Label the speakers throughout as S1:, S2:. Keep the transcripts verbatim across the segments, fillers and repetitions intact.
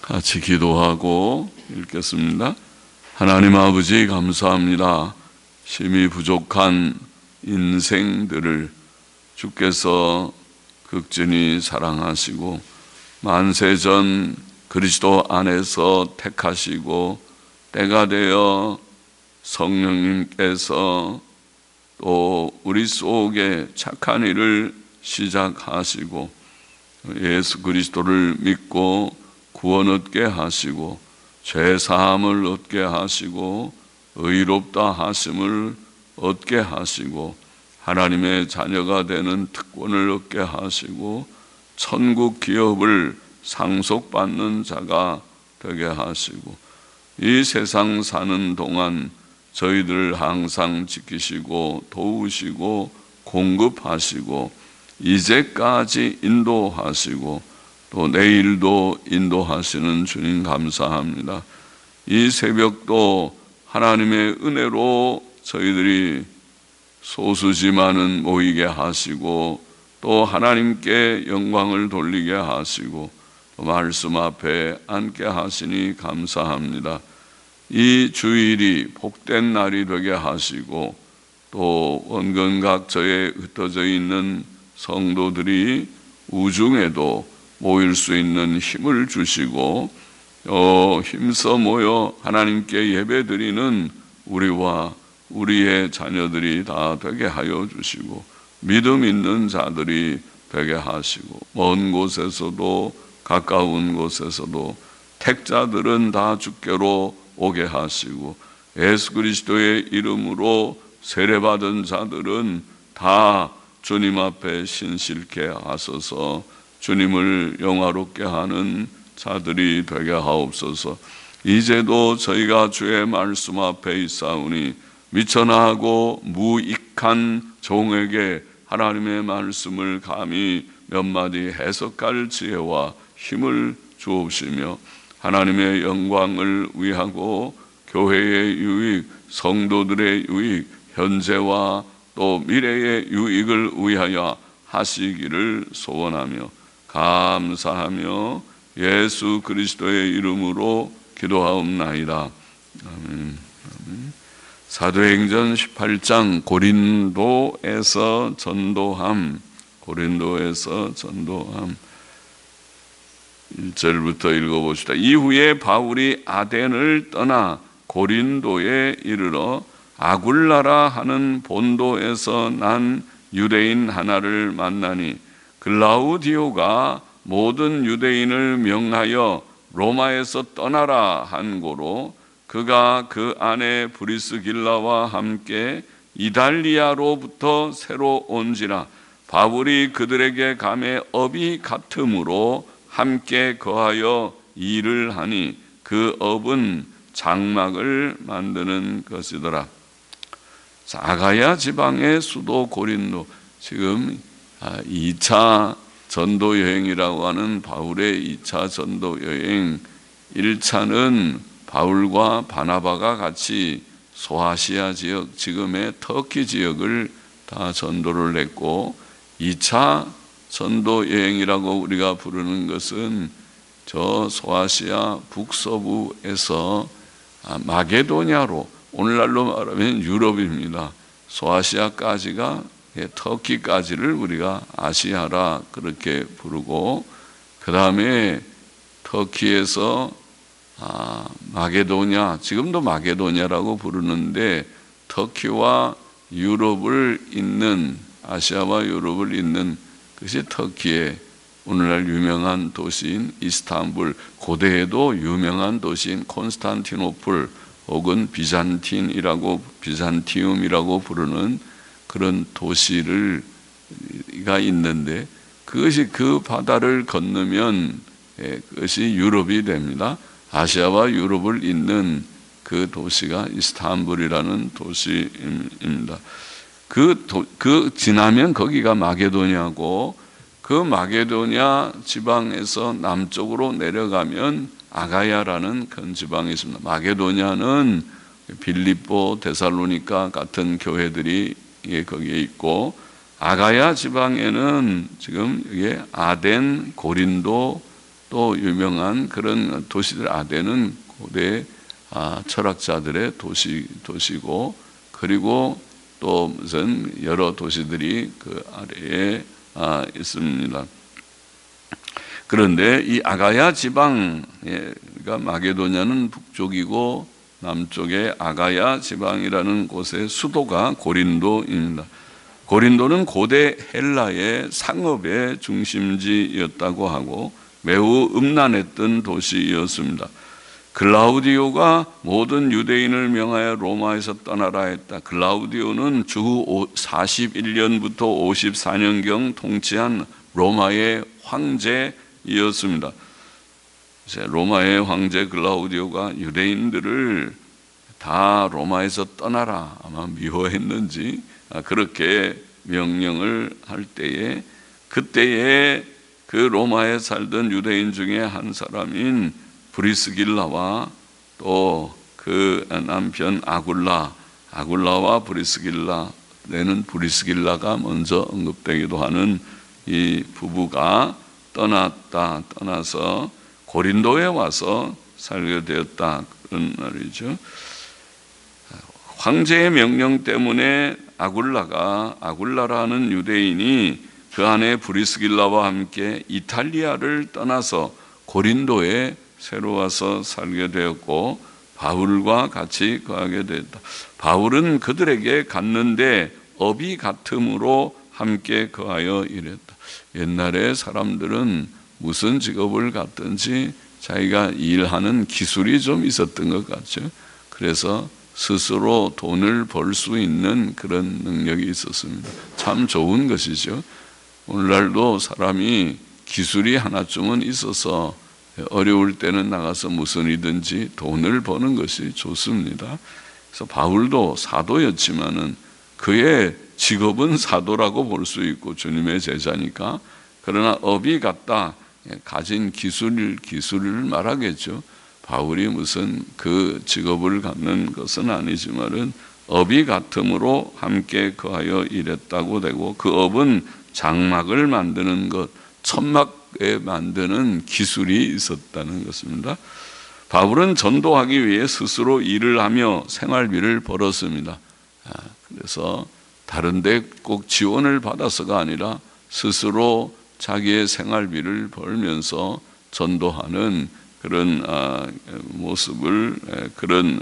S1: 같이 기도하고 읽겠습니다. 하나님 아버지 감사합니다. 심히 부족한 인생들을 주께서 극진히 사랑하시고 만세전 그리스도 안에서 택하시고 때가 되어 성령님께서 또 우리 속에 착한 일을 시작하시고 예수 그리스도를 믿고 구원 얻게 하시고 죄 사함을 얻게 하시고 의롭다 하심을 얻게 하시고 하나님의 자녀가 되는 특권을 얻게 하시고 천국 기업을 상속받는 자가 되게 하시고 이 세상 사는 동안 저희들 항상 지키시고 도우시고 공급하시고 이제까지 인도하시고 또 내일도 인도하시는 주님 감사합니다. 이 새벽도 하나님의 은혜로 저희들이 소수지만은 모이게 하시고 또 하나님께 영광을 돌리게 하시고 또 말씀 앞에 앉게 하시니 감사합니다. 이 주일이 복된 날이 되게 하시고 또 원근각처에 흩어져 있는 성도들이 우중에도 모일 수 있는 힘을 주시고 어, 힘써 모여 하나님께 예배드리는 우리와 우리의 자녀들이 다 되게 하여 주시고 믿음 있는 자들이 되게 하시고 먼 곳에서도 가까운 곳에서도 택자들은 다 주께로 오게 하시고 예수 그리스도의 이름으로 세례받은 자들은 다 주님 앞에 신실케 하소서. 주님을 영화롭게 하는 자들이 되게 하옵소서. 이제도 저희가 주의 말씀 앞에 있사오니 미천하고 무익한 종에게 하나님의 말씀을 감히 몇 마디 해석할 지혜와 힘을 주옵시며 하나님의 영광을 위하고 교회의 유익, 성도들의 유익, 현재와 또 미래의 유익을 위하여 하시기를 소원하며 감사하며 예수 그리스도의 이름으로 기도하옵나이다. 아멘. 아멘. 사도행전 십팔 장 고린도에서 전도함, 고린도에서 전도함 일 절부터 읽어봅시다. 이후에 바울이 아덴을 떠나 고린도에 이르러 아굴라라 하는 본도에서 난 유대인 하나를 만나니 글라우디오가 모든 유대인을 명하여 로마에서 떠나라 한 고로 그가 그 아내 브리스길라와 함께 이달리아로부터 새로 온지라 바울이 그들에게 감에 업이 같으므로 함께 거하여 일을 하니 그 업은 장막을 만드는 것이더라. 아가야 지방의 수도 고린도, 지금 이 차 전도 여행이라고 하는 바울의 이 차 전도 여행, 일 차는 바울과 바나바가 같이 소아시아 지역, 지금의 터키 지역을 다 전도를 했고, 이 차 전도 여행이라고 우리가 부르는 것은 저 소아시아 북서부에서 마게도냐로, 오늘날로 말하면 유럽입니다. 소아시아까지가 터키까지를 우리가 아시아라 그렇게 부르고, 그 다음에 터키에서 아, 마게도냐, 지금도 마게도냐라고 부르는데 터키와 유럽을 잇는, 아시아와 유럽을 잇는 그것이 터키의 오늘날 유명한 도시인 이스탄불, 고대에도 유명한 도시인 콘스탄티노플 혹은 비잔틴이라고, 비잔티움이라고 부르는 그런 도시를 가 있는데, 그것이 그 바다를 건너면 그것이 유럽이 됩니다. 아시아와 유럽을 잇는 그 도시가 이스탄불이라는 도시입니다. 그, 도, 그 지나면 거기가 마게도냐고, 그 마게도냐 지방에서 남쪽으로 내려가면 아가야라는 큰 지방이 있습니다. 마게도냐는 빌립보, 데살로니가 같은 교회들이 거기에 있고, 아가야 지방에는 지금 이게 아덴, 고린도, 또 유명한 그런 도시들. 아덴은 고대 아, 철학자들의 도시, 도시고, 그리고 또 무슨 여러 도시들이 그 아래에 아, 있습니다. 그런데 이 아가야 지방, 그러니까 마게도냐는 북쪽이고 남쪽의 아가야 지방이라는 곳의 수도가 고린도입니다. 고린도는 고대 헬라의 상업의 중심지였다고 하고 매우 음란했던 도시였습니다. 글라우디오가 모든 유대인을 명하여 로마에서 떠나라 했다. 글라우디오는 주 사십일 년부터 오십사 년경 통치한 로마의 황제였습니다. 로마의 황제 글라우디오가 유대인들을 다 로마에서 떠나라 아마 미워했는지 그렇게 명령을 할 때에, 그때에 그 로마에 살던 유대인 중에 한 사람인 브리스길라와 또 그 남편 아굴라, 아굴라와 브리스길라, 내는 브리스길라가 먼저 언급되기도 하는 이 부부가 떠났다, 떠나서 고린도에 와서 살게 되었다, 그런 말이죠. 황제의 명령 때문에 아굴라가, 아굴라라는 유대인이 그 안에 브리스길라와 함께 이탈리아를 떠나서 고린도에 새로 와서 살게 되었고 바울과 같이 거하게 되었다. 바울은 그들에게 갔는데 업이 같음으로 함께 거하여 일했다. 옛날에 사람들은 무슨 직업을 갖든지 자기가 일하는 기술이 좀 있었던 것 같죠. 그래서 스스로 돈을 벌 수 있는 그런 능력이 있었습니다. 참 좋은 것이죠. 오늘날도 사람이 기술이 하나쯤은 있어서 어려울 때는 나가서 무슨 일이든지 돈을 버는 것이 좋습니다. 그래서 바울도 사도였지만은 그의 직업은 사도라고 볼 수 있고 주님의 제자니까. 그러나 업이 같다, 가진 기술, 기술을 말하겠죠. 바울이 무슨 그 직업을 갖는 것은 아니지만은 업이 같음으로 함께 거하여 일했다고 되고, 그 업은 장막을 만드는 것, 천막에 만드는 기술이 있었다는 것입니다. 바울은 전도하기 위해 스스로 일을 하며 생활비를 벌었습니다. 그래서 다른 데 꼭 지원을 받아서가 아니라 스스로 자기의 생활비를 벌면서 전도하는 그런 모습을, 그런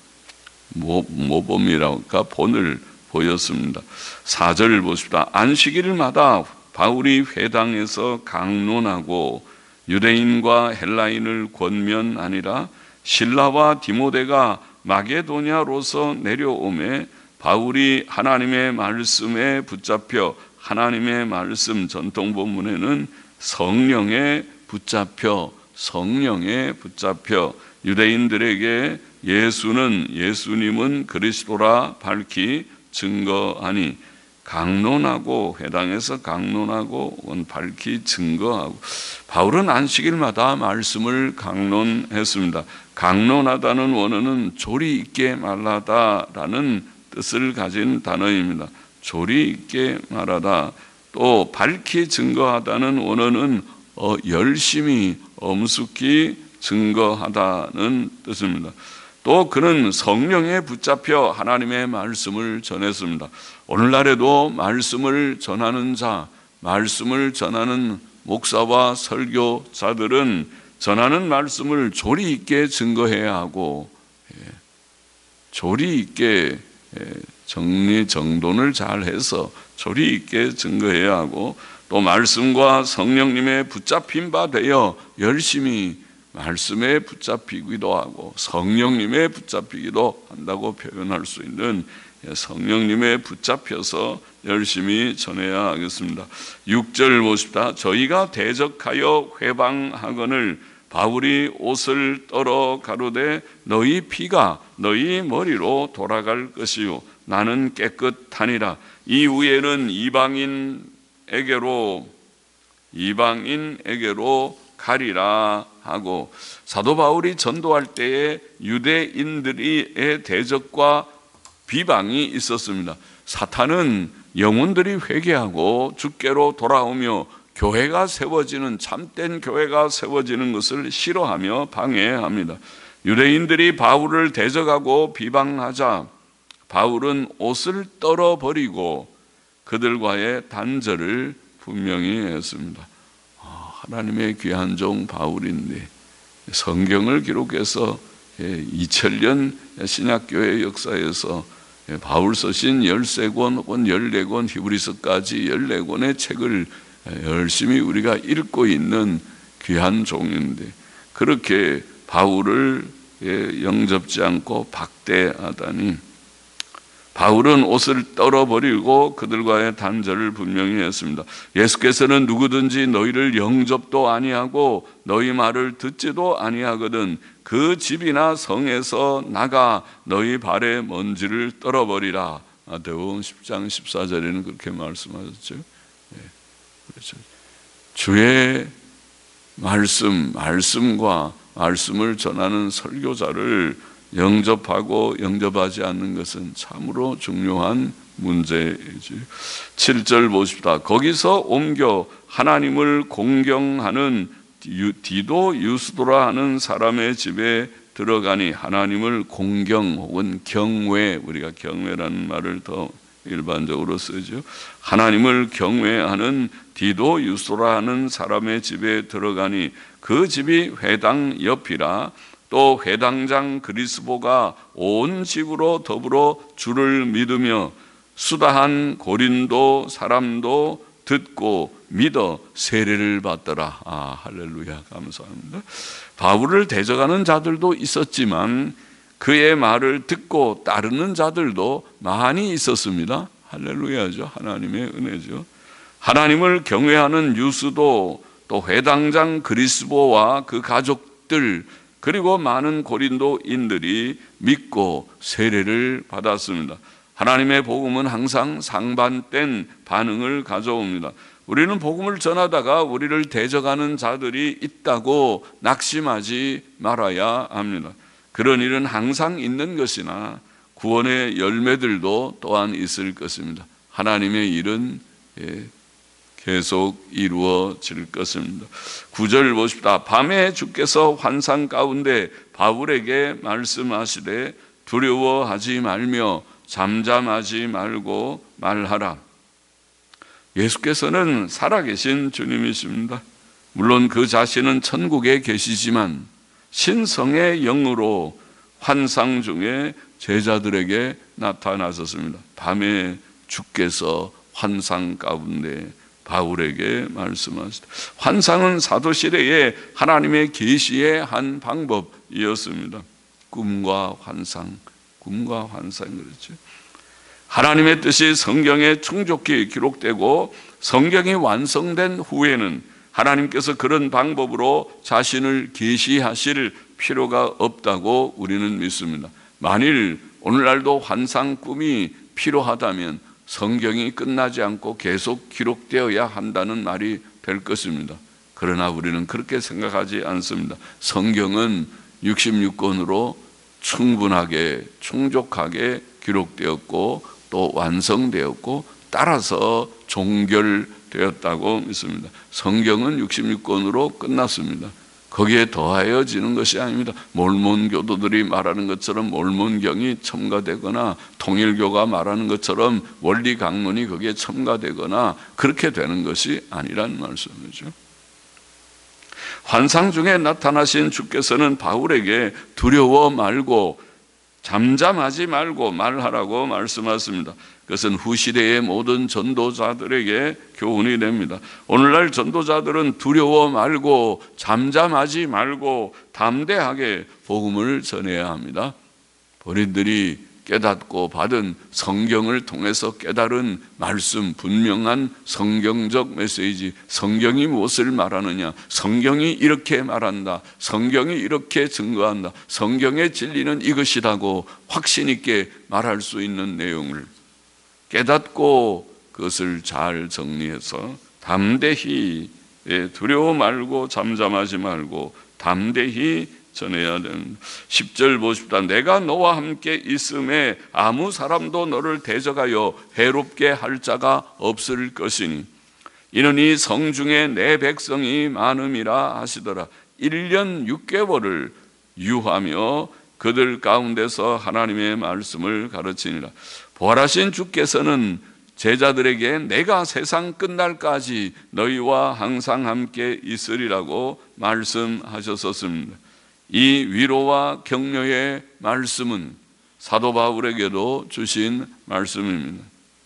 S1: 모범이랄까 본을 보였습니다. 사 절을 보십시다. 안식일마다 바울이 회당에서 강론하고 유대인과 헬라인을 권면하니라. 실라와 디모데가 마게도냐로서 내려오매 바울이 하나님의 말씀에 붙잡혀, 하나님의 말씀 전통 본문에는 성령에 붙잡혀, 성령에 붙잡혀 유대인들에게 예수는, 예수님은 그리스도라 밝히 증거하니, 강론하고, 회당에서 강론하고 밝히 증거하고. 바울은 안식일마다 말씀을 강론했습니다. 강론하다는 원어는 조리 있게 말하다라는 뜻을 가진 단어입니다. 조리 있게 말하다. 또 밝히 증거하다는 원어는 어, 열심히 엄숙히 증거하다는 뜻입니다. 또 그는 성령에 붙잡혀 하나님의 말씀을 전했습니다. 오늘날에도 말씀을 전하는 자, 말씀을 전하는 목사와 설교자들은 전하는 말씀을 조리 있게 증거해야 하고, 조리 있게 정리 정돈을 잘 해서 조리 있게 증거해야 하고, 또 말씀과 성령님의 붙잡힌 바 되어 열심히 말씀에 붙잡히기도 하고 성령님에 붙잡히기도 한다고 표현할 수 있는, 성령님에 붙잡혀서 열심히 전해야 하겠습니다. 육 절 보십시다. 저희가 대적하여 회방하거늘 바울이 옷을 떨어 가로되 너희 피가 너희 머리로 돌아갈 것이요 나는 깨끗하니라. 이후에는 이방인에게로 이방인에게로 가리라 하고, 사도 바울이 전도할 때에 유대인들의 대적과 비방이 있었습니다. 사탄은 영혼들이 회개하고 주께로 돌아오며 교회가 세워지는, 참된 교회가 세워지는 것을 싫어하며 방해합니다. 유대인들이 바울을 대적하고 비방하자 바울은 옷을 떨어버리고 그들과의 단절을 분명히 했습니다. 하나님의 귀한 종 바울인데 성경을 기록해서 이천 년 신약교회 역사에서 바울 서신 열세 권 혹은 열네 권 히브리서까지 열네 권의 책을 열심히 우리가 읽고 있는 귀한 종인데 그렇게 바울을 영접지 않고 박대하다니, 바울은 옷을 떨어버리고 그들과의 단절을 분명히 했습니다. 예수께서는 누구든지 너희를 영접도 아니하고 너희 말을 듣지도 아니하거든 그 집이나 성에서 나가 너희 발의 먼지를 떨어버리라. 마태복음 십 장 십사 절에는 그렇게 말씀하셨죠. 네. 그렇죠. 주의 말씀, 말씀과 말씀을 전하는 설교자를 영접하고 영접하지 않는 것은 참으로 중요한 문제이지. 칠 절 보십시다. 거기서 옮겨 하나님을 공경하는 디도 유스도라 하는 사람의 집에 들어가니, 하나님을 공경 혹은 경외, 우리가 경외라는 말을 더 일반적으로 쓰죠. 하나님을 경외하는 디도 유스도라 하는 사람의 집에 들어가니 그 집이 회당 옆이라. 또 회당장 그리스보가 온 집으로 더불어 주를 믿으며 수다한 고린도 사람도 듣고 믿어 세례를 받더라. 아, 할렐루야, 감사합니다. 바울을 대적하는 자들도 있었지만 그의 말을 듣고 따르는 자들도 많이 있었습니다. 할렐루야죠. 하나님의 은혜죠. 하나님을 경외하는 유스도, 또 회당장 그리스보와 그 가족들, 그리고 많은 고린도인들이 믿고 세례를 받았습니다. 하나님의 복음은 항상 상반된 반응을 가져옵니다. 우리는 복음을 전하다가 우리를 대적하는 자들이 있다고 낙심하지 말아야 합니다. 그런 일은 항상 있는 것이나 구원의 열매들도 또한 있을 것입니다. 하나님의 일은 계속 이루어질 것입니다. 구 절 보십시다. 밤에 주께서 환상 가운데 바울에게 말씀하시되 두려워하지 말며 잠잠하지 말고 말하라. 예수께서는 살아계신 주님이십니다. 물론 그 자신은 천국에 계시지만 신성의 영으로 환상 중에 제자들에게 나타나셨습니다. 밤에 주께서 환상 가운데 바울에게 말씀하시다. 환상은 사도 시대에 하나님의 계시의 한 방법이었습니다. 꿈과 환상, 꿈과 환상 그렇죠. 하나님의 뜻이 성경에 충족히 기록되고 성경이 완성된 후에는 하나님께서 그런 방법으로 자신을 계시하실 필요가 없다고 우리는 믿습니다. 만일 오늘날도 환상 꿈이 필요하다면 성경이 끝나지 않고 계속 기록되어야 한다는 말이 될 것입니다. 그러나 우리는 그렇게 생각하지 않습니다. 성경은 육십육 권으로 충분하게 충족하게 기록되었고 또 완성되었고 따라서 종결되었다고 믿습니다. 성경은 육십육 권으로 끝났습니다. 거기에 더하여지는 것이 아닙니다. 몰몬 교도들이 말하는 것처럼 몰몬경이 첨가되거나 통일교가 말하는 것처럼 원리 강론이 거기에 첨가되거나 그렇게 되는 것이 아니란 말씀이죠. 환상 중에 나타나신 주께서는 바울에게 두려워 말고 잠잠하지 말고 말하라고 말씀하십니다. 그것은 후시대의 모든 전도자들에게 교훈이 됩니다. 오늘날 전도자들은 두려워 말고 잠잠하지 말고 담대하게 복음을 전해야 합니다. 본인들이 깨닫고 받은 성경을 통해서 깨달은 말씀, 분명한 성경적 메시지, 성경이 무엇을 말하느냐, 성경이 이렇게 말한다, 성경이 이렇게 증거한다, 성경의 진리는 이것이라고 확신 있게 말할 수 있는 내용을 깨닫고 그것을 잘 정리해서 담대히, 두려워 말고 잠잠하지 말고 담대히 전해야 됩니다. 십 절 보십시다. 내가 너와 함께 있음에 아무 사람도 너를 대적하여 해롭게 할 자가 없을 것이니. 이는 이 성중에 내 백성이 많음이라 하시더라. 일 년 육 개월을 유하며 그들 가운데서 하나님의 말씀을 가르치니라. 부활하신 주께서는 제자들에게 내가 세상 끝날까지 너희와 항상 함께 있으리라고 말씀하셨었습니다. 이 위로와 격려의 말씀은 사도 바울에게도 주신 말씀입니다.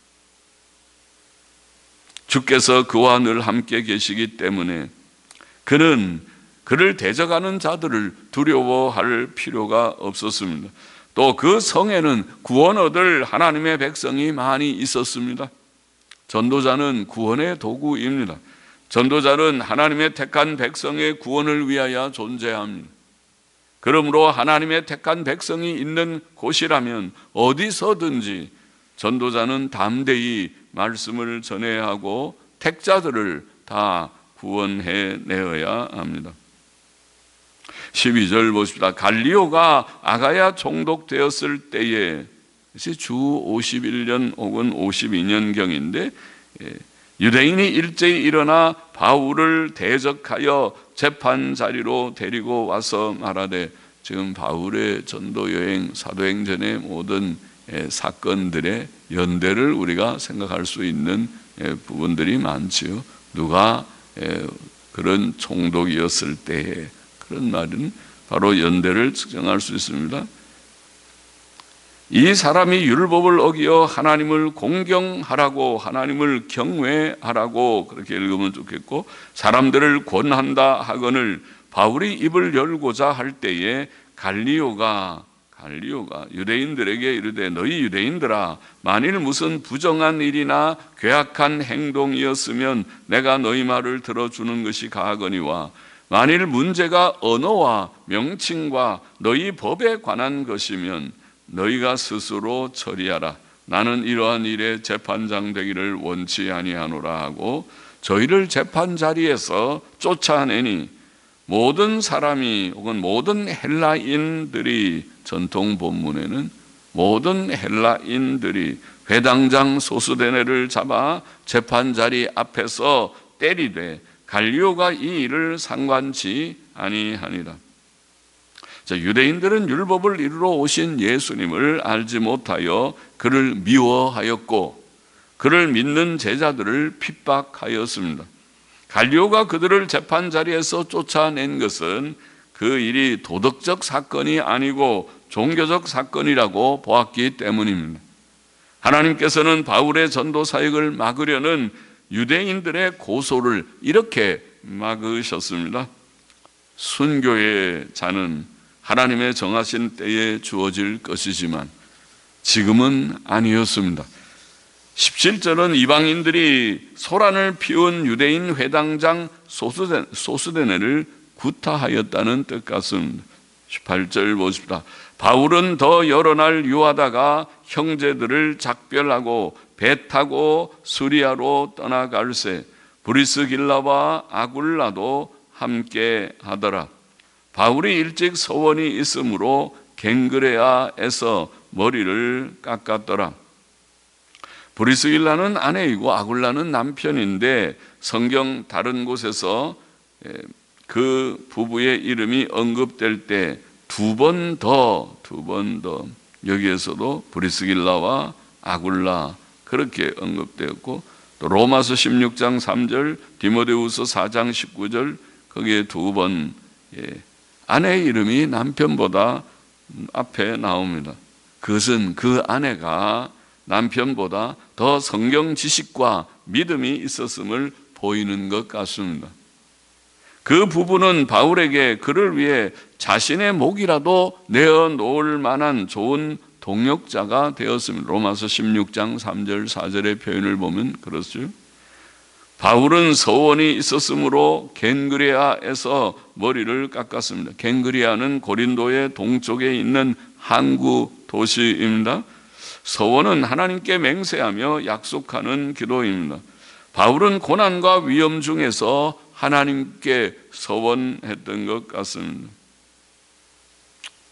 S1: 주께서 그와 늘 함께 계시기 때문에 그는 그를 대적하는 자들을 두려워할 필요가 없었습니다. 또 그 성에는 구원 얻을 하나님의 백성이 많이 있었습니다. 전도자는 구원의 도구입니다. 전도자는 하나님의 택한 백성의 구원을 위하여 존재합니다. 그러므로 하나님의 택한 백성이 있는 곳이라면 어디서든지 전도자는 담대히 말씀을 전해야 하고 택자들을 다 구원해 내어야 합니다. 십이 절 보십시다. 갈리오가 아가야 총독되었을 때에 주 오십일 년 혹은 오십이 년경인데 유대인이 일제히 일어나 바울을 대적하여 재판 자리로 데리고 와서 말하되, 지금 바울의 전도 여행, 사도행전의 모든 사건들의 연대를 우리가 생각할 수 있는 부분들이 많지요. 누가 그런 총독이었을 때에 그런 말은 바로 연대를 측정할 수 있습니다. 이 사람이 율법을 어기어 하나님을 공경하라고, 하나님을 경외하라고 그렇게 읽으면 좋겠고, 사람들을 권한다 하거늘 바울이 입을 열고자 할 때에 갈리오가 갈리오가 유대인들에게 이르되, 너희 유대인들아, 만일 무슨 부정한 일이나 괴악한 행동이었으면 내가 너희 말을 들어주는 것이 가하거니와, 만일 문제가 언어와 명칭과 너희 법에 관한 것이면 너희가 스스로 처리하라. 나는 이러한 일에 재판장 되기를 원치 아니하노라 하고 저희를 재판 자리에서 쫓아내니, 모든 사람이 혹은 모든 헬라인들이, 전통 본문에는 모든 헬라인들이 회당장 소수데네를 잡아 재판 자리 앞에서 때리되 갈리오가 이 일을 상관치 아니하니라. 자, 유대인들은 율법을 이루러 오신 예수님을 알지 못하여 그를 미워하였고 그를 믿는 제자들을 핍박하였습니다. 갈리오가 그들을 재판 자리에서 쫓아낸 것은 그 일이 도덕적 사건이 아니고 종교적 사건이라고 보았기 때문입니다. 하나님께서는 바울의 전도 사역을 막으려는 유대인들의 고소를 이렇게 막으셨습니다. 순교의 자는 하나님의 정하신 때에 주어질 것이지만 지금은 아니었습니다. 십칠 절은 이방인들이 소란을 피운 유대인 회당장 소수데, 소수데네를 구타하였다는 뜻 같습니다. 십팔 절 보십시다. 바울은 더 여러 날 유하다가 형제들을 작별하고 배 타고 수리아로 떠나갈새 브리스길라와 아굴라도 함께 하더라. 바울이 일찍 서원이 있으므로 갱그레아에서 머리를 깎았더라. 브리스길라는 아내이고 아굴라는 남편인데 성경 다른 곳에서 그 부부의 이름이 언급될 때 두 번 더, 두 번 더 여기에서도 브리스길라와 아굴라 그렇게 언급되었고, 또 로마서 십육 장 삼 절, 디모데후서 사 장 십구 절 거기에 두 번 예, 아내의 이름이 남편보다 앞에 나옵니다. 그것은 그 아내가 남편보다 더 성경 지식과 믿음이 있었음을 보이는 것 같습니다. 그 부부는 바울에게 그를 위해 자신의 목이라도 내어놓을 만한 좋은 동역자가 되었습니다. 로마서 십육 장 삼 절 사 절의 표현을 보면 그렇죠. 바울은 서원이 있었으므로 겐그레아에서 머리를 깎았습니다. 겐그레아는 고린도의 동쪽에 있는 항구 도시입니다. 서원은 하나님께 맹세하며 약속하는 기도입니다. 바울은 고난과 위험 중에서 하나님께 서원했던 것 같습니다.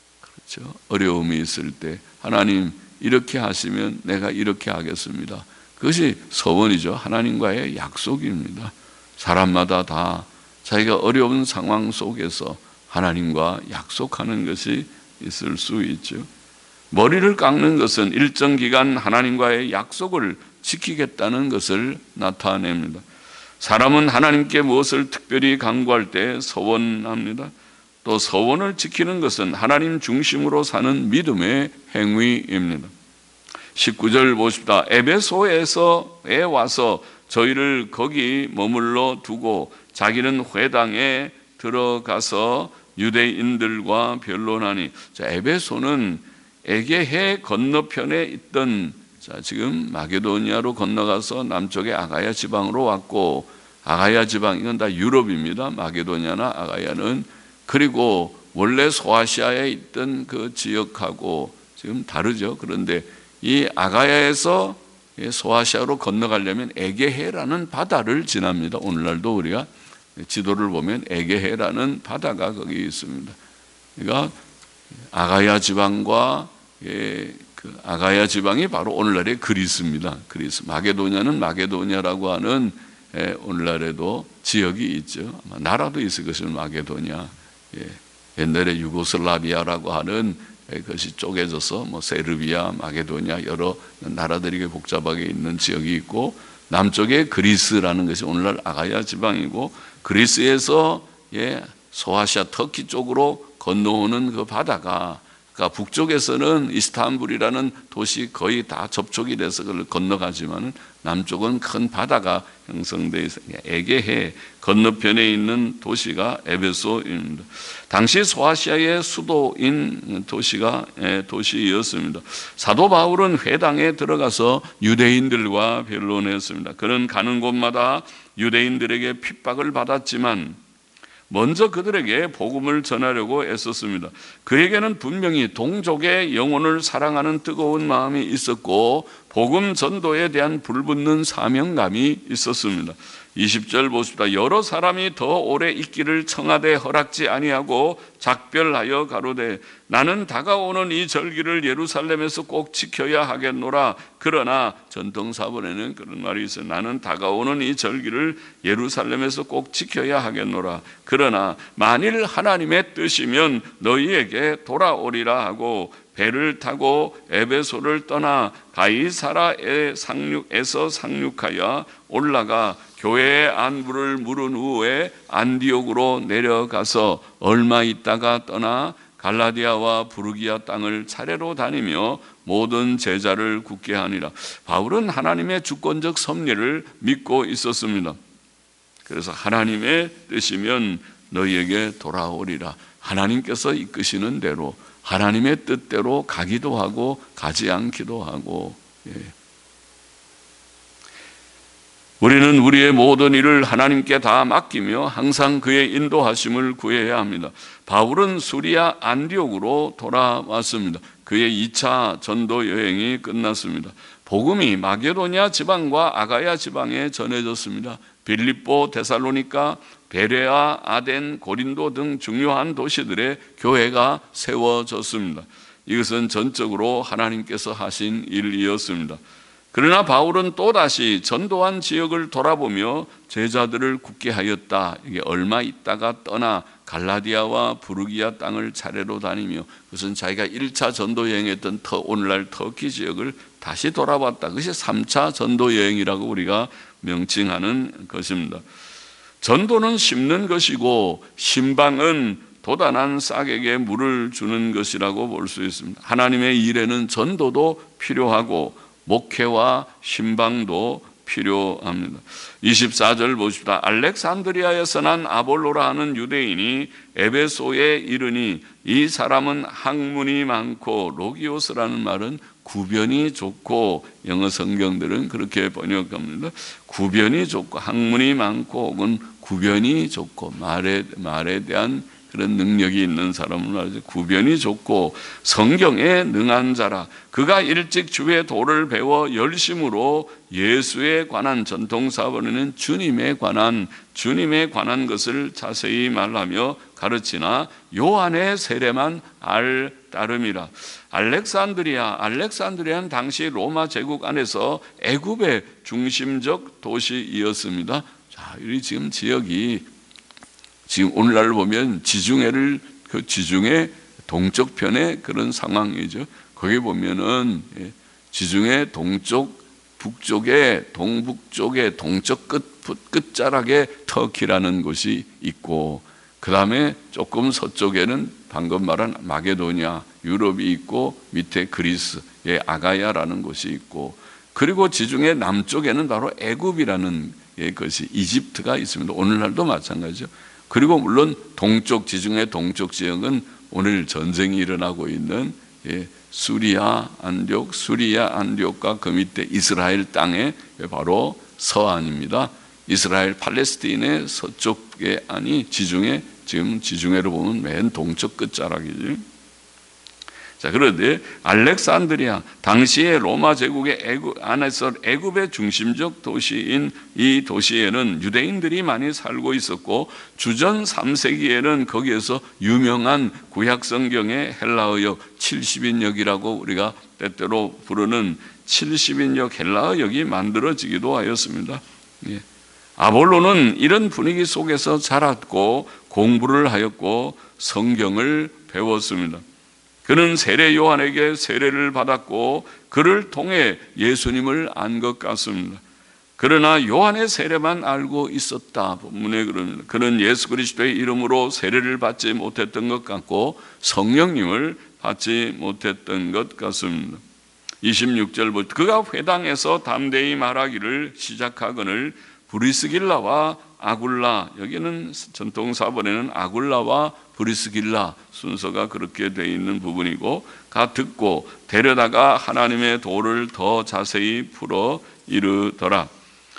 S1: 그렇죠. 어려움이 있을 때 하나님 이렇게 하시면 내가 이렇게 하겠습니다. 그것이 서원이죠. 하나님과의 약속입니다. 사람마다 다 자기가 어려운 상황 속에서 하나님과 약속하는 것이 있을 수 있죠. 머리를 깎는 것은 일정 기간 하나님과의 약속을 지키겠다는 것을 나타냅니다. 사람은 하나님께 무엇을 특별히 간구할 때 서원합니다. 또 서원을 지키는 것은 하나님 중심으로 사는 믿음의 행위입니다. 십구 절 보십시다. 에베소에서에 와서 저희를 거기 머물러 두고 자기는 회당에 들어가서 유대인들과 변론하니. 자, 에베소는 에게해 건너편에 있던, 자, 지금 마게도니아로 건너가서 남쪽의 아가야 지방으로 왔고, 아가야 지방 이건 다 유럽입니다. 마게도니아나 아가야는. 그리고 원래 소아시아에 있던 그 지역하고 지금 다르죠. 그런데 이 아가야에서 소아시아로 건너가려면 에게해라는 바다를 지납니다. 오늘날도 우리가 지도를 보면 에게해라는 바다가 거기 있습니다. 그러니까 아가야 지방과 예, 그 아가야 지방이 바로 오늘날의 그리스입니다. 그리스. 마게도니아는 마게도니아라고 하는 예, 오늘날에도 지역이 있죠. 아마 나라도 있을 것을 마게도니아. 예, 옛날에 유고슬라비아라고 하는 예, 그것이 쪼개져서 뭐 세르비아, 마게도니아 여러 나라들이 복잡하게 있는 지역이 있고, 남쪽에 그리스라는 것이 오늘날 아가야 지방이고, 그리스에서 예, 소아시아 터키 쪽으로 건너오는 그 바다가, 그러니까 북쪽에서는 이스탄불이라는 도시 거의 다 접촉이 돼서 그걸 건너가지만 남쪽은 큰 바다가 형성되어 있어요. 에게해 건너편에 있는 도시가 에베소입니다. 당시 소아시아의 수도인 도시가 도시였습니다. 사도 바울은 회당에 들어가서 유대인들과 변론했습니다. 그는 가는 곳마다 유대인들에게 핍박을 받았지만 먼저 그들에게 복음을 전하려고 애썼습니다. 그에게는 분명히 동족의 영혼을 사랑하는 뜨거운 마음이 있었고 복음 전도에 대한 불붙는 사명감이 있었습니다. 이십 절 보십시다. 여러 사람이 더 오래 있기를 청하되 허락지 아니하고 작별하여 가로되 나는 다가오는 이 절기를 예루살렘에서 꼭 지켜야 하겠노라. 그러나 전통사본에는 그런 말이 있어요. 나는 다가오는 이 절기를 예루살렘에서 꼭 지켜야 하겠노라. 그러나 만일 하나님의 뜻이면 너희에게 돌아오리라 하고 배를 타고 에베소를 떠나 가이사라에 상륙에서 상륙하여 올라가 교회의 안부를 물은 후에 안디옥으로 내려가서 얼마 있다가 떠나 갈라디아와 부르기아 땅을 차례로 다니며 모든 제자를 굳게 하니라. 바울은 하나님의 주권적 섭리를 믿고 있었습니다. 그래서 하나님의 뜻이면 너희에게 돌아오리라. 하나님께서 이끄시는 대로 하나님의 뜻대로 가기도 하고 가지 않기도 하고. 예. 우리는 우리의 모든 일을 하나님께 다 맡기며 항상 그의 인도하심을 구해야 합니다. 바울은 수리아 안디옥으로 돌아왔습니다. 그의 이 차 전도 여행이 끝났습니다. 복음이 마게도니아 지방과 아가야 지방에 전해졌습니다. 빌립보, 데살로니가, 베레아, 아덴, 고린도 등 중요한 도시들의 교회가 세워졌습니다. 이것은 전적으로 하나님께서 하신 일이었습니다. 그러나 바울은 또다시 전도한 지역을 돌아보며 제자들을 굳게 하였다. 이게 얼마 있다가 떠나 갈라디아와 부르기아 땅을 차례로 다니며, 그것은 자기가 일 차 전도 여행했던 터, 오늘날 터키 지역을 다시 돌아봤다. 그것이 삼 차 전도 여행이라고 우리가 명칭하는 것입니다. 전도는 심는 것이고 신방은 도단한 싹에게 물을 주는 것이라고 볼 수 있습니다. 하나님의 일에는 전도도 필요하고 목회와 신방도 필요합니다. 이십사 절 보십시다. 알렉산드리아에서 난 아볼로라 하는 유대인이 에베소에 이르니 이 사람은 학문이 많고, 로기오스라는 말은 구변이 좋고, 영어 성경들은 그렇게 번역합니다. 구변이 좋고, 학문이 많고 혹은 구변이 좋고, 말에, 말에 대한 그런 능력이 있는 사람을 말하죠. 구변이 좋고 성경에 능한 자라. 그가 일찍 주의 도를 배워 열심으로 예수에 관한, 전통사본에는 주님에 관한 주님에 관한 것을 자세히 말하며 가르치나 요한의 세례만 알 따름이라. 알렉산드리아, 알렉산드리아는 당시 로마 제국 안에서 애굽의 중심적 도시이었습니다. 자, 이 지금 지역이 지금 오늘날 보면 지중해를 그 지중해 동쪽 편의 그런 상황이죠. 거기 보면은 지중해 동쪽 북쪽에 동북쪽에 동쪽 끝 끝자락에 터키라는 곳이 있고, 그 다음에 조금 서쪽에는 방금 말한 마게도니아 유럽이 있고, 밑에 그리스의 아가야라는 곳이 있고, 그리고 지중해 남쪽에는 바로 애굽이라는 것이 이집트가 있습니다. 오늘날도 마찬가지죠. 그리고 물론 동쪽 지중해 동쪽 지역은 오늘 전쟁이 일어나고 있는 수리아 안디옥, 수리아 안디옥과 그 밑에 이스라엘 땅에 바로 서안입니다. 이스라엘 팔레스타인의 서쪽의 안이 지중해, 지금 지중해로 보면 맨 동쪽 끝자락이죠. 자, 그런데 알렉산드리아, 당시의 로마 제국의 애굽 안에서 애굽의 중심적 도시인 이 도시에는 유대인들이 많이 살고 있었고, 주전 삼 세기에는 거기에서 유명한 구약 성경의 헬라어역 칠십인역이라고 우리가 때때로 부르는 칠십인역 헬라어역이 만들어지기도 하였습니다. 예. 아볼로는 이런 분위기 속에서 자랐고 공부를 하였고 성경을 배웠습니다. 그는 세례 요한에게 세례를 받았고 그를 통해 예수님을 안 것 같습니다. 그러나 요한의 세례만 알고 있었다. 본문에 그럽니다. 그는 예수 그리스도의 이름으로 세례를 받지 못했던 것 같고 성령님을 받지 못했던 것 같습니다. 이십육 절부터 그가 회당에서 담대히 말하기를 시작하거늘 브리스길라와 아굴라, 여기는 전통사본에는 아굴라와 브리스길라 순서가 그렇게 되어 있는 부분이고, 가 듣고 데려다가 하나님의 도를 더 자세히 풀어 이르더라.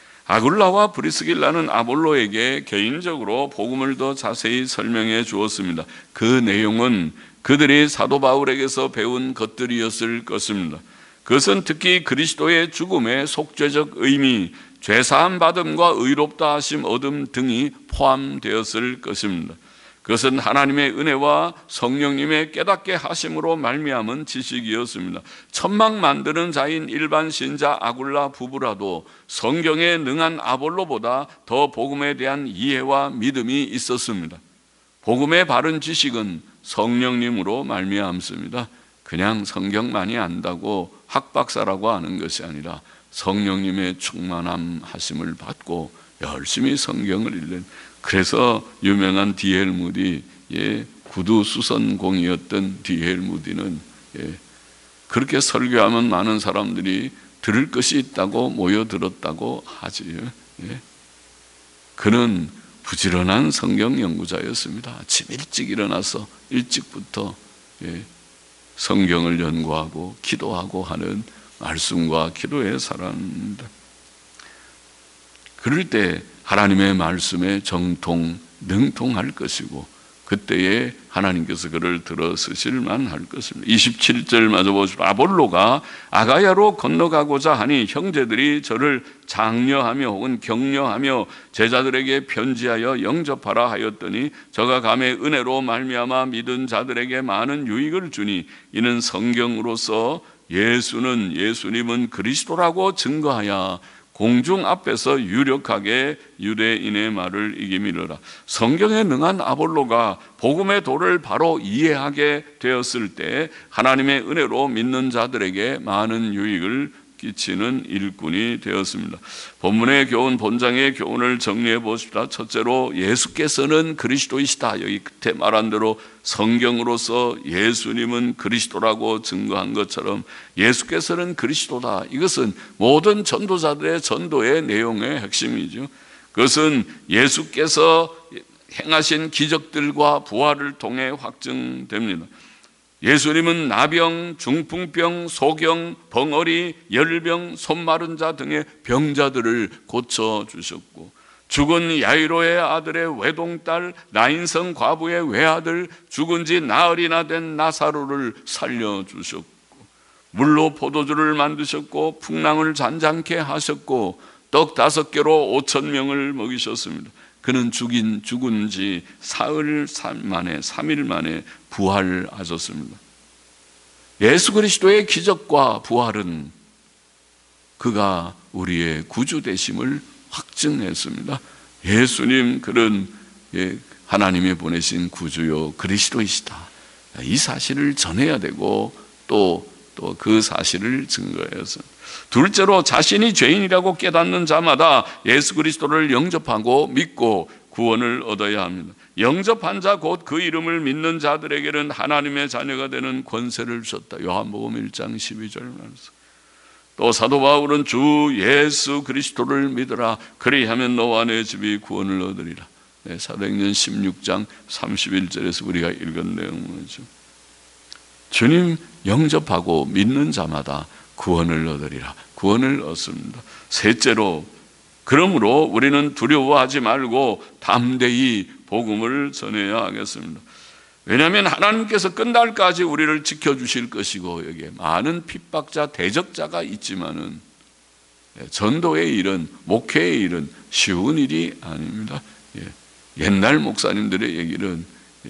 S1: 아굴라와 브리스길라는 아볼로에게 개인적으로 복음을 더 자세히 설명해 주었습니다. 그 내용은 그들이 사도 바울에게서 배운 것들이었을 것입니다. 그것은 특히 그리스도의 죽음의 속죄적 의미, 죄사함 받음과 의롭다 하심 얻음 등이 포함되었을 것입니다. 그것은 하나님의 은혜와 성령님의 깨닫게 하심으로 말미암은 지식이었습니다. 천막 만드는 자인 일반 신자 아굴라 부부라도 성경에 능한 아볼로보다 더 복음에 대한 이해와 믿음이 있었습니다. 복음의 바른 지식은 성령님으로 말미암습니다. 그냥 성경만이 안다고 학박사라고 하는 것이 아니라 성령님의 충만함 하심을 받고 열심히 성경을 읽는, 그래서 유명한 디엘 무디, 예, 구두 수선공이었던 디엘 무디는 예, 그렇게 설교하면 많은 사람들이 들을 것이 있다고 모여들었다고 하지요. 예. 그는 부지런한 성경 연구자였습니다. 아침 일찍 일어나서 일찍부터 예, 성경을 연구하고 기도하고 하는 말씀과 기도의 사람입니다. 그럴 때 하나님의 말씀에 정통, 능통할 것이고 그때에 하나님께서 그를 들어 쓰실만 할 것입니다. 이십칠 절 마저 보시오. 아볼로가 아가야로 건너가고자 하니 형제들이 저를 장려하며 혹은 격려하며 제자들에게 편지하여 영접하라 하였더니 저가 감히 은혜로 말미암아 믿은 자들에게 많은 유익을 주니 이는 성경으로서 예수는 예수님은 그리스도라고 증거하여 공중 앞에서 유력하게 유대인의 말을 이기미르라. 성경에 능한 아볼로가 복음의 도를 바로 이해하게 되었을 때 하나님의 은혜로 믿는 자들에게 많은 유익을 끼치는 일꾼이 되었습니다. 본문의 교훈, 본장의 교훈을 정리해 보십시다. 첫째로 예수께서는 그리스도이시다. 여기 끝에 말한 대로 성경으로서 예수님은 그리스도라고 증거한 것처럼 예수께서는 그리스도다. 이것은 모든 전도자들의 전도의 내용의 핵심이죠. 그것은 예수께서 행하신 기적들과 부활을 통해 확증됩니다. 예수님은 나병, 중풍병, 소경, 벙어리, 열병, 손마른 자 등의 병자들을 고쳐주셨고 죽은 야이로의 아들의 외동딸, 나인성 과부의 외아들, 죽은 지 나흘이나 된 나사로를 살려주셨고 물로 포도주를 만드셨고 풍랑을 잔잔케 하셨고 떡 다섯 개로 오천 명을 먹이셨습니다. 그는 죽인 죽은 지 사흘 만에 삼 일 만에 부활하셨습니다. 예수 그리스도의 기적과 부활은 그가 우리의 구주 되심을 확증했습니다. 예수님 그런 하나님이 보내신 구주요 그리스도이시다. 이 사실을 전해야 되고 또 또 그 사실을 증거해서, 둘째로 자신이 죄인이라고 깨닫는 자마다 예수 그리스도를 영접하고 믿고 구원을 얻어야 합니다. 영접한 자 곧 그 이름을 믿는 자들에게는 하나님의 자녀가 되는 권세를 주셨다. 요한복음 일 장 십이 절 말씀. 또 사도 바울은 주 예수 그리스도를 믿으라. 그리하면 너와 내 집이 구원을 얻으리라. 네, 사도행전 십육 장 삼십일 절에서 우리가 읽은 내용이죠. 주님 영접하고 믿는 자마다 구원을 얻으리라. 구원을 얻습니다. 셋째로, 그러므로 우리는 두려워하지 말고 담대히 복음을 전해야 하겠습니다. 왜냐하면 하나님께서 끝날까지 우리를 지켜주실 것이고, 여기에 많은 핍박자, 대적자가 있지만은 전도의 일은, 목회의 일은 쉬운 일이 아닙니다. 옛날 목사님들의 얘기는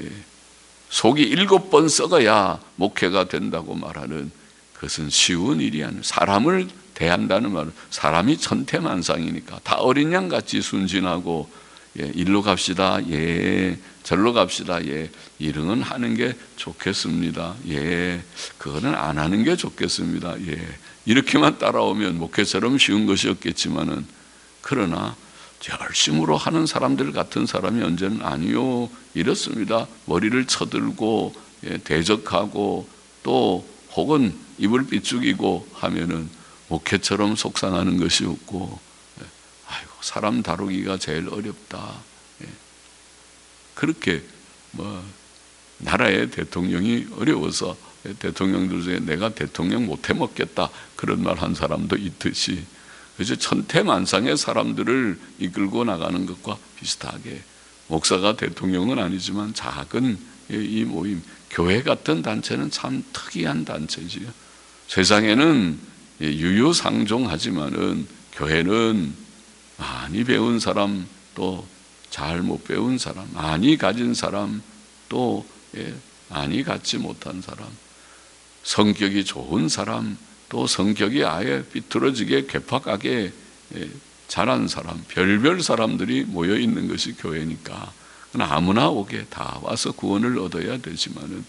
S1: 속이 일곱 번 썩어야 목회가 된다고 말하는, 그것은 쉬운 일이 아니에요. 사람을 대한다는 말은 사람이 천태만상이니까 다 어린 양같이 순진하고, 예, 일로 갑시다, 예, 절로 갑시다, 예, 이런 하는 게 좋겠습니다, 예, 그거는 안 하는 게 좋겠습니다, 예, 이렇게만 따라오면 목회처럼 쉬운 것이 없겠지만은, 그러나 열심으로 하는 사람들 같은 사람이 언제는 아니요, 이렇습니다. 머리를 쳐들고, 예, 대적하고 또 혹은 입을 삐죽이고 하면은 목회처럼 속상하는 것이 없고, 예, 아이고 사람 다루기가 제일 어렵다, 예, 그렇게 뭐 나라의 대통령이 어려워서 대통령들 중에 내가 대통령 못해 먹겠다 그런 말 한 사람도 있듯이, 그래서 천태만상의 사람들을 이끌고 나가는 것과 비슷하게 목사가 대통령은 아니지만 작은 이 모임, 교회 같은 단체는 참 특이한 단체지요. 세상에는 유유상종하지만은 교회는 많이 배운 사람, 또 잘 못 배운 사람, 많이 가진 사람, 또 많이 갖지 못한 사람, 성격이 좋은 사람, 또 성격이 아예 삐뚤어지게 괴팍하게 자란 사람, 별별 사람들이 모여 있는 것이 교회니까 아무나 오게 다 와서 구원을 얻어야 되지만은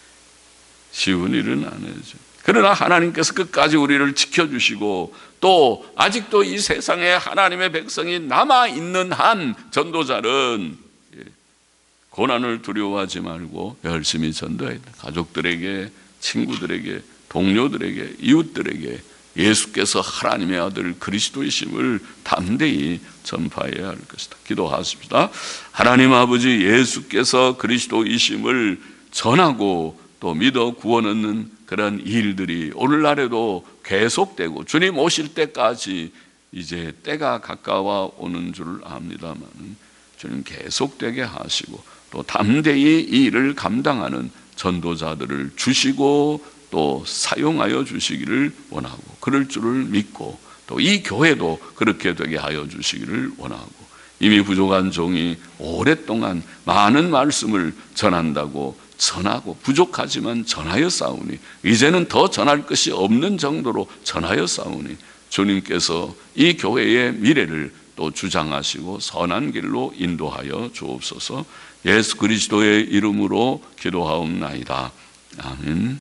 S1: 쉬운 일은 아니죠. 그러나 하나님께서 끝까지 우리를 지켜주시고, 또 아직도 이 세상에 하나님의 백성이 남아있는 한 전도자는 고난을 두려워하지 말고 열심히 전도해야 돼. 가족들에게, 친구들에게, 동료들에게, 이웃들에게 예수께서 하나님의 아들 그리스도이심을 담대히 전파해야 할 것이다. 기도하십시다. 하나님 아버지, 예수께서 그리스도이심을 전하고 또 믿어 구원 얻는 그런 일들이 오늘날에도 계속되고 주님 오실 때까지 이제 때가 가까워 오는 줄 압니다만, 주님 계속되게 하시고 또 담대히 이 일을 감당하는 전도자들을 주시고 또 사용하여 주시기를 원하고, 그럴 줄을 믿고 또 이 교회도 그렇게 되게 하여 주시기를 원하고, 이미 부족한 종이 오랫동안 많은 말씀을 전한다고 전하고 부족하지만 전하여 싸우니, 이제는 더 전할 것이 없는 정도로 전하여 싸우니, 주님께서 이 교회의 미래를 또 주장하시고 선한 길로 인도하여 주옵소서. 예수 그리스도의 이름으로 기도하옵나이다. 아멘.